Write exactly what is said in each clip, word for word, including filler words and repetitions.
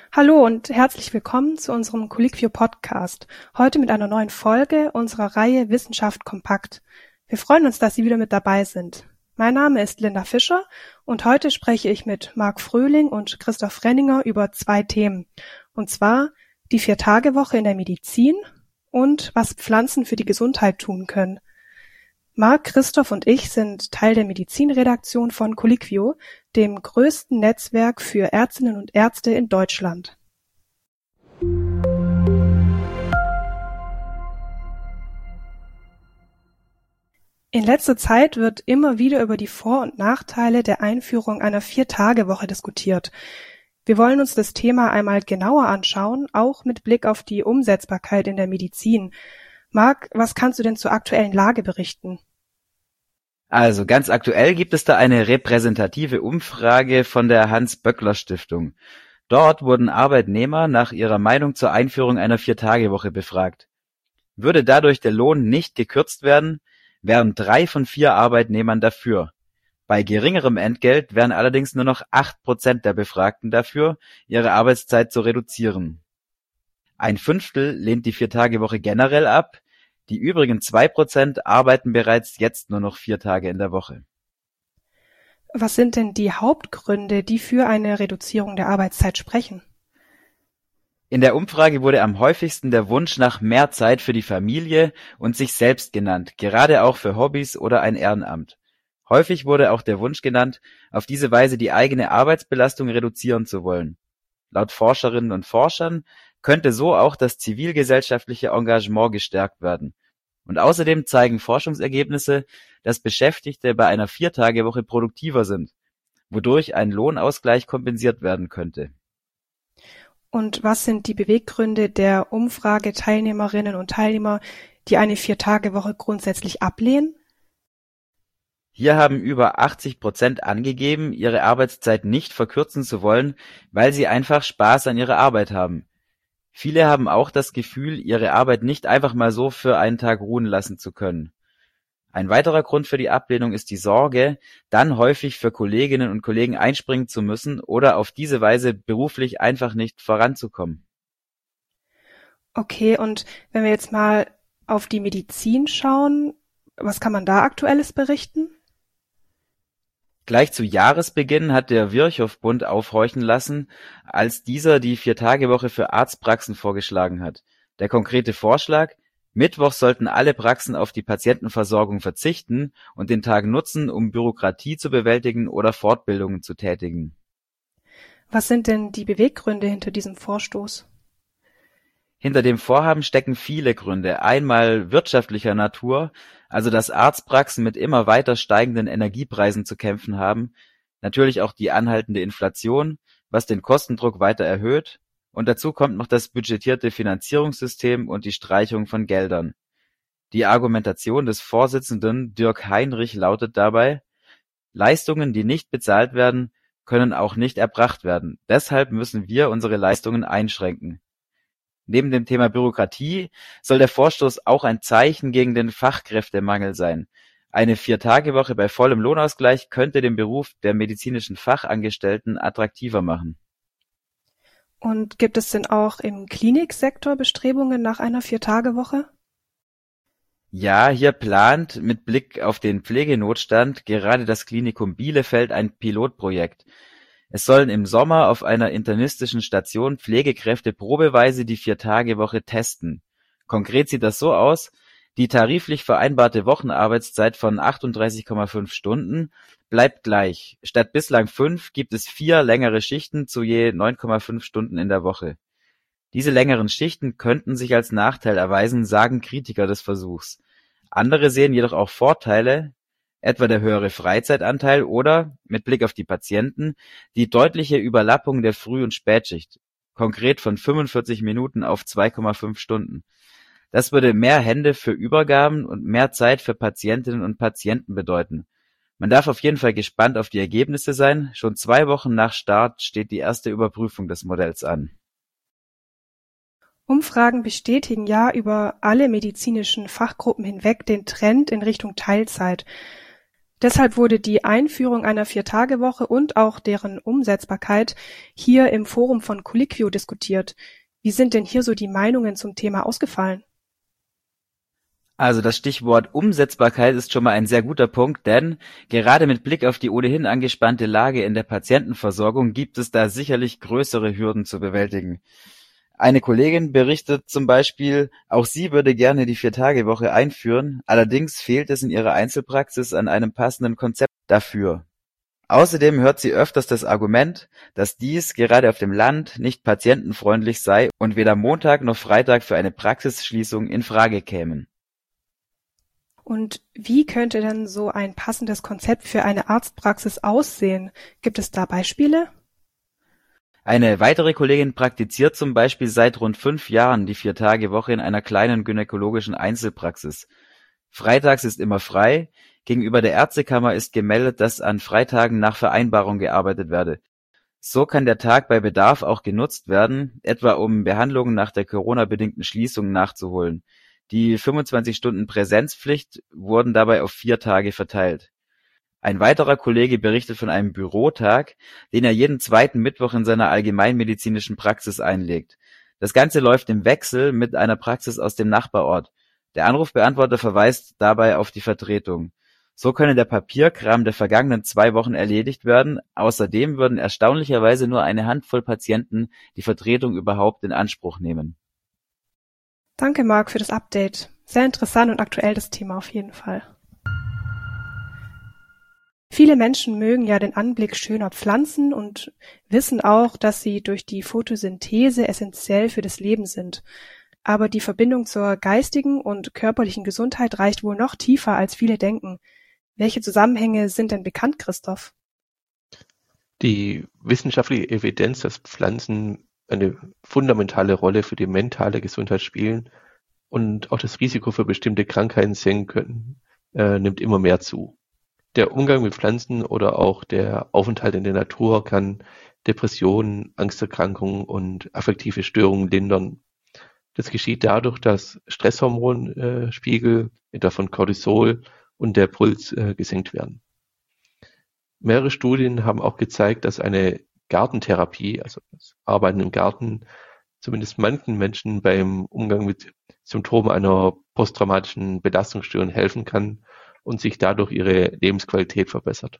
Hallo und herzlich willkommen zu unserem Colliquio Podcast. Heute mit einer neuen Folge unserer Reihe Wissenschaft kompakt. Wir freuen uns, dass Sie wieder mit dabei sind. Mein Name ist Linda Fischer und heute spreche ich mit Marc Fröhling und Christoph Renninger über zwei Themen. Und zwar die Vier-Tage-Woche in der Medizin und was Pflanzen für die Gesundheit tun können. Marc, Christoph und ich sind Teil der Medizinredaktion von Colliquio, dem größten Netzwerk für Ärztinnen und Ärzte in Deutschland. In letzter Zeit wird immer wieder über die Vor- und Nachteile der Einführung einer Vier-Tage-Woche diskutiert. Wir wollen uns das Thema einmal genauer anschauen, auch mit Blick auf die Umsetzbarkeit in der Medizin. Marc, was kannst du denn zur aktuellen Lage berichten? Also ganz aktuell gibt es da eine repräsentative Umfrage von der Hans-Böckler-Stiftung. Dort wurden Arbeitnehmer nach ihrer Meinung zur Einführung einer Vier-Tage-Woche befragt. Würde dadurch der Lohn nicht gekürzt werden, wären drei von vier Arbeitnehmern dafür. Bei geringerem Entgelt wären allerdings nur noch acht Prozent der Befragten dafür, ihre Arbeitszeit zu reduzieren. Ein Fünftel lehnt die Vier-Tage-Woche generell ab. Die übrigen zwei Prozent arbeiten bereits jetzt nur noch vier Tage in der Woche. Was sind denn die Hauptgründe, die für eine Reduzierung der Arbeitszeit sprechen? In der Umfrage wurde am häufigsten der Wunsch nach mehr Zeit für die Familie und sich selbst genannt, gerade auch für Hobbys oder ein Ehrenamt. Häufig wurde auch der Wunsch genannt, auf diese Weise die eigene Arbeitsbelastung reduzieren zu wollen. Laut Forscherinnen und Forschern könnte so auch das zivilgesellschaftliche Engagement gestärkt werden. Und außerdem zeigen Forschungsergebnisse, dass Beschäftigte bei einer Vier-Tage-Woche produktiver sind, wodurch ein Lohnausgleich kompensiert werden könnte. Und was sind die Beweggründe der Umfrageteilnehmerinnen und Teilnehmer, die eine Vier-Tage-Woche grundsätzlich ablehnen? Hier haben über achtzig Prozent angegeben, ihre Arbeitszeit nicht verkürzen zu wollen, weil sie einfach Spaß an ihrer Arbeit haben. Viele haben auch das Gefühl, ihre Arbeit nicht einfach mal so für einen Tag ruhen lassen zu können. Ein weiterer Grund für die Ablehnung ist die Sorge, dann häufig für Kolleginnen und Kollegen einspringen zu müssen oder auf diese Weise beruflich einfach nicht voranzukommen. Okay, und wenn wir jetzt mal auf die Medizin schauen, was kann man da Aktuelles berichten? Gleich zu Jahresbeginn hat der Virchow-Bund aufhorchen lassen, als dieser die Vier-Tage-Woche für Arztpraxen vorgeschlagen hat. Der konkrete Vorschlag: Mittwochs sollten alle Praxen auf die Patientenversorgung verzichten und den Tag nutzen, um Bürokratie zu bewältigen oder Fortbildungen zu tätigen. Was sind denn die Beweggründe hinter diesem Vorstoß? Hinter dem Vorhaben stecken viele Gründe. Einmal wirtschaftlicher Natur, also dass Arztpraxen mit immer weiter steigenden Energiepreisen zu kämpfen haben, natürlich auch die anhaltende Inflation, was den Kostendruck weiter erhöht, und dazu kommt noch das budgetierte Finanzierungssystem und die Streichung von Geldern. Die Argumentation des Vorsitzenden Dirk Heinrich lautet dabei: Leistungen, die nicht bezahlt werden, können auch nicht erbracht werden. Deshalb müssen wir unsere Leistungen einschränken. Neben dem Thema Bürokratie soll der Vorstoß auch ein Zeichen gegen den Fachkräftemangel sein. Eine Vier-Tage-Woche bei vollem Lohnausgleich könnte den Beruf der medizinischen Fachangestellten attraktiver machen. Und gibt es denn auch im Kliniksektor Bestrebungen nach einer Vier-Tage-Woche? Ja, hier plant mit Blick auf den Pflegenotstand gerade das Klinikum Bielefeld ein Pilotprojekt. Es sollen im Sommer auf einer internistischen Station Pflegekräfte probeweise die Vier-Tage-Woche testen. Konkret sieht das so aus: Die tariflich vereinbarte Wochenarbeitszeit von achtunddreißig Komma fünf Stunden bleibt gleich. Statt bislang fünf gibt es vier längere Schichten zu je neun Komma fünf Stunden in der Woche. Diese längeren Schichten könnten sich als Nachteil erweisen, sagen Kritiker des Versuchs. Andere sehen jedoch auch Vorteile, etwa der höhere Freizeitanteil oder, mit Blick auf die Patienten, die deutliche Überlappung der Früh- und Spätschicht, konkret von fünfundvierzig Minuten auf zwei Komma fünf Stunden. Das würde mehr Hände für Übergaben und mehr Zeit für Patientinnen und Patienten bedeuten. Man darf auf jeden Fall gespannt auf die Ergebnisse sein. Schon zwei Wochen nach Start steht die erste Überprüfung des Modells an. Umfragen bestätigen ja über alle medizinischen Fachgruppen hinweg den Trend in Richtung Teilzeit. Deshalb wurde die Einführung einer Vier-Tage-Woche und auch deren Umsetzbarkeit hier im Forum von Colliquio diskutiert. Wie sind denn hier so die Meinungen zum Thema ausgefallen? Also das Stichwort Umsetzbarkeit ist schon mal ein sehr guter Punkt, denn gerade mit Blick auf die ohnehin angespannte Lage in der Patientenversorgung gibt es da sicherlich größere Hürden zu bewältigen. Eine Kollegin berichtet zum Beispiel, auch sie würde gerne die Vier-Tage-Woche einführen, allerdings fehlt es in ihrer Einzelpraxis an einem passenden Konzept dafür. Außerdem hört sie öfters das Argument, dass dies gerade auf dem Land nicht patientenfreundlich sei und weder Montag noch Freitag für eine Praxisschließung in Frage kämen. Und wie könnte denn so ein passendes Konzept für eine Arztpraxis aussehen? Gibt es da Beispiele? Eine weitere Kollegin praktiziert zum Beispiel seit rund fünf Jahren die Vier-Tage-Woche in einer kleinen gynäkologischen Einzelpraxis. Freitags ist immer frei, gegenüber der Ärztekammer ist gemeldet, dass an Freitagen nach Vereinbarung gearbeitet werde. So kann der Tag bei Bedarf auch genutzt werden, etwa um Behandlungen nach der Corona-bedingten Schließung nachzuholen. Die fünfundzwanzig Stunden Präsenzpflicht wurden dabei auf vier Tage verteilt. Ein weiterer Kollege berichtet von einem Bürotag, den er jeden zweiten Mittwoch in seiner allgemeinmedizinischen Praxis einlegt. Das Ganze läuft im Wechsel mit einer Praxis aus dem Nachbarort. Der Anrufbeantworter verweist dabei auf die Vertretung. So könne der Papierkram der vergangenen zwei Wochen erledigt werden. Außerdem würden erstaunlicherweise nur eine Handvoll Patienten die Vertretung überhaupt in Anspruch nehmen. Danke, Marc, für das Update. Sehr interessant und aktuell das Thema auf jeden Fall. Viele Menschen mögen ja den Anblick schöner Pflanzen und wissen auch, dass sie durch die Photosynthese essentiell für das Leben sind. Aber die Verbindung zur geistigen und körperlichen Gesundheit reicht wohl noch tiefer, als viele denken. Welche Zusammenhänge sind denn bekannt, Christoph? Die wissenschaftliche Evidenz, dass Pflanzen eine fundamentale Rolle für die mentale Gesundheit spielen und auch das Risiko für bestimmte Krankheiten senken können, äh, nimmt immer mehr zu. Der Umgang mit Pflanzen oder auch der Aufenthalt in der Natur kann Depressionen, Angsterkrankungen und affektive Störungen lindern. Das geschieht dadurch, dass Stresshormonspiegel, etwa von Cortisol, und der Puls äh, gesenkt werden. Mehrere Studien haben auch gezeigt, dass eine Gartentherapie, also das Arbeiten im Garten, zumindest manchen Menschen beim Umgang mit Symptomen einer posttraumatischen Belastungsstörung helfen kann und sich dadurch ihre Lebensqualität verbessert.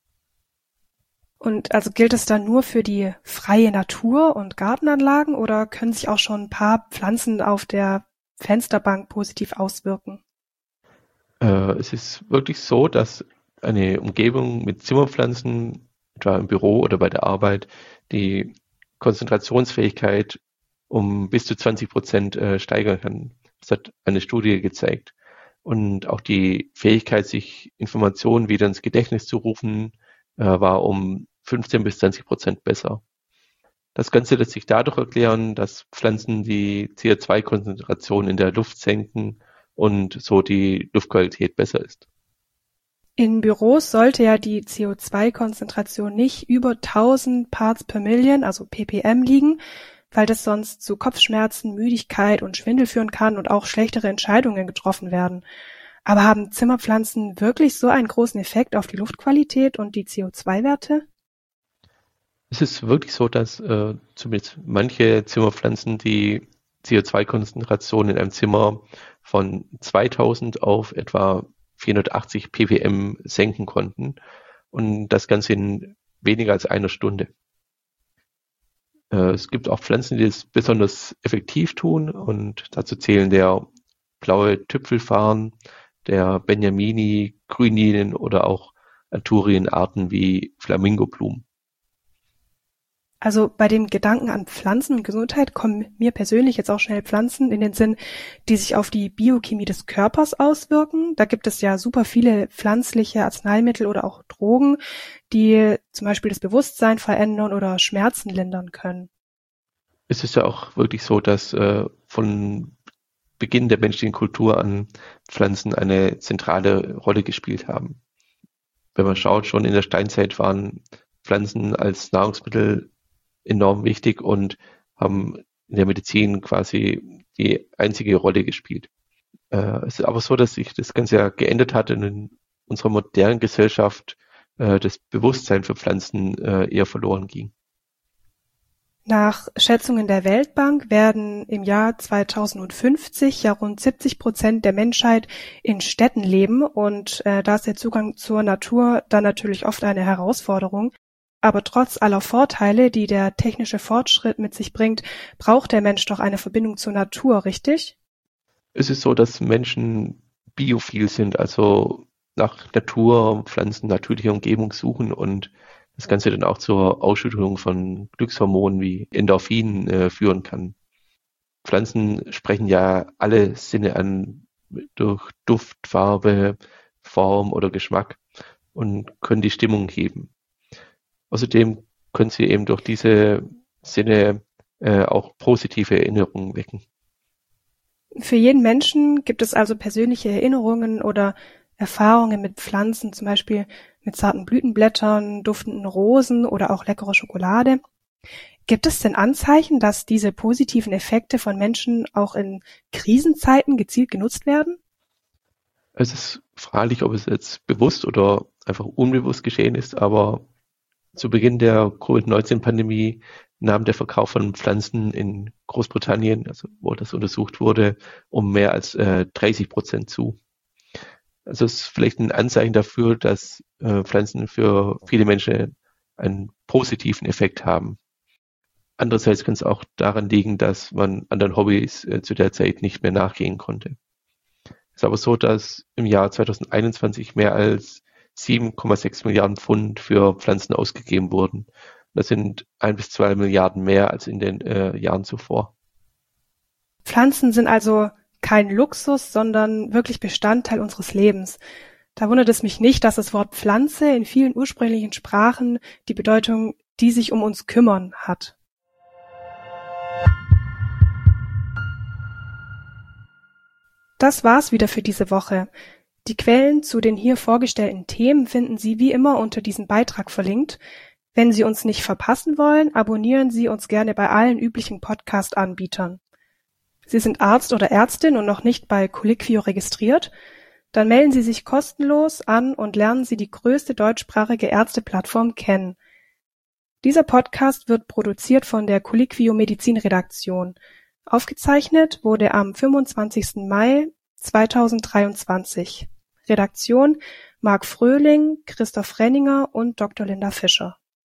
Und also gilt es dann nur für die freie Natur und Gartenanlagen oder können sich auch schon ein paar Pflanzen auf der Fensterbank positiv auswirken? Äh, es ist wirklich so, dass eine Umgebung mit Zimmerpflanzen, etwa im Büro oder bei der Arbeit, die Konzentrationsfähigkeit um bis zu zwanzig Prozent äh, steigern kann. Das hat eine Studie gezeigt. Und auch die Fähigkeit, sich Informationen wieder ins Gedächtnis zu rufen, äh, war um fünfzehn bis zwanzig Prozent besser. Das Ganze lässt sich dadurch erklären, dass Pflanzen die C O zwei Konzentration in der Luft senken und so die Luftqualität besser ist. In Büros sollte ja die C O zwei Konzentration nicht über tausend Parts per Million, also ppm, liegen, weil das sonst zu Kopfschmerzen, Müdigkeit und Schwindel führen kann und auch schlechtere Entscheidungen getroffen werden. Aber haben Zimmerpflanzen wirklich so einen großen Effekt auf die Luftqualität und die C O zwei Werte? Es ist wirklich so, dass äh, zumindest manche Zimmerpflanzen die C O zwei Konzentration in einem Zimmer von zweitausend auf etwa vierhundertachtzig ppm senken konnten und das Ganze in weniger als einer Stunde. Äh, es gibt auch Pflanzen, die es besonders effektiv tun und dazu zählen der blaue Tüpfelfarn, der Benjamini, Grünlilien oder auch Anthurienarten wie Flamingoblumen. Also bei dem Gedanken an Pflanzen und Gesundheit kommen mir persönlich jetzt auch schnell Pflanzen in den Sinn, die sich auf die Biochemie des Körpers auswirken. Da gibt es ja super viele pflanzliche Arzneimittel oder auch Drogen, die zum Beispiel das Bewusstsein verändern oder Schmerzen lindern können. Es ist ja auch wirklich so, dass äh, von Beginn der menschlichen Kultur an Pflanzen eine zentrale Rolle gespielt haben. Wenn man schaut, schon in der Steinzeit waren Pflanzen als Nahrungsmittel enorm wichtig und haben in der Medizin quasi die einzige Rolle gespielt. Äh, es ist aber so, dass sich das Ganze ja geändert hat in den unserer modernen Gesellschaft äh, das Bewusstsein für Pflanzen äh, eher verloren ging. Nach Schätzungen der Weltbank werden im Jahr zweitausendfünfzig ja rund siebzig Prozent der Menschheit in Städten leben und äh, da ist der Zugang zur Natur dann natürlich oft eine Herausforderung. Aber trotz aller Vorteile, die der technische Fortschritt mit sich bringt, braucht der Mensch doch eine Verbindung zur Natur, richtig? Es ist so, dass Menschen biophil sind, also nach Natur, Pflanzen, natürlicher Umgebung suchen und das Ganze dann auch zur Ausschüttung von Glückshormonen wie Endorphinen äh, führen kann. Pflanzen sprechen ja alle Sinne an durch Duft, Farbe, Form oder Geschmack und können die Stimmung heben. Außerdem können sie eben durch diese Sinne äh, auch positive Erinnerungen wecken. Für jeden Menschen gibt es also persönliche Erinnerungen oder Erfahrungen mit Pflanzen, zum Beispiel mit zarten Blütenblättern, duftenden Rosen oder auch leckerer Schokolade. Gibt es denn Anzeichen, dass diese positiven Effekte von Menschen auch in Krisenzeiten gezielt genutzt werden? Es ist fraglich, ob es jetzt bewusst oder einfach unbewusst geschehen ist, aber zu Beginn der Covid neunzehn Pandemie nahm der Verkauf von Pflanzen in Großbritannien, also wo das untersucht wurde, um mehr als äh, dreißig Prozent zu. Also es ist vielleicht ein Anzeichen dafür, dass äh, Pflanzen für viele Menschen einen positiven Effekt haben. Andererseits kann es auch daran liegen, dass man anderen Hobbys äh, zu der Zeit nicht mehr nachgehen konnte. Es ist aber so, dass im Jahr zweitausendeinundzwanzig mehr als sieben Komma sechs Milliarden Pfund für Pflanzen ausgegeben wurden. Das sind ein bis zwei Milliarden mehr als in den äh, Jahren zuvor. Pflanzen sind also kein Luxus, sondern wirklich Bestandteil unseres Lebens. Da wundert es mich nicht, dass das Wort Pflanze in vielen ursprünglichen Sprachen die Bedeutung die sich um uns kümmern hat. Das war's wieder für diese Woche. Die Quellen zu den hier vorgestellten Themen finden Sie wie immer unter diesem Beitrag verlinkt. Wenn Sie uns nicht verpassen wollen, abonnieren Sie uns gerne bei allen üblichen Podcast-Anbietern. Sie sind Arzt oder Ärztin und noch nicht bei Colliquio registriert? Dann melden Sie sich kostenlos an und lernen Sie die größte deutschsprachige Ärzteplattform kennen. Dieser Podcast wird produziert von der Colliquio Medizin-Redaktion. Aufgezeichnet wurde am fünfundzwanzigsten Mai zweitausenddreiundzwanzig. Redaktion Marc Fröhling, Christoph Renninger und Doktor Linda Fischer.